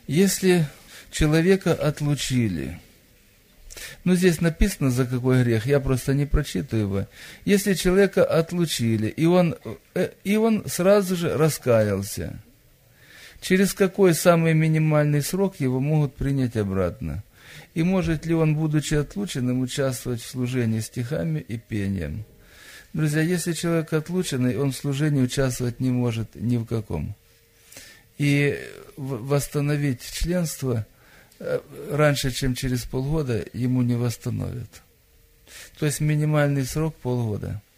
Если человека отлучили, здесь написано, за какой грех, я просто не прочитаю его. Если человека отлучили, и он сразу же раскаялся, через какой самый минимальный срок его могут принять обратно? И может ли он, будучи отлученным, участвовать в служении стихами и пением? Друзья, если человек отлученный, он в служении участвовать не может ни в каком. И восстановить членство раньше, чем через полгода, ему не восстановят. То есть минимальный срок полгода.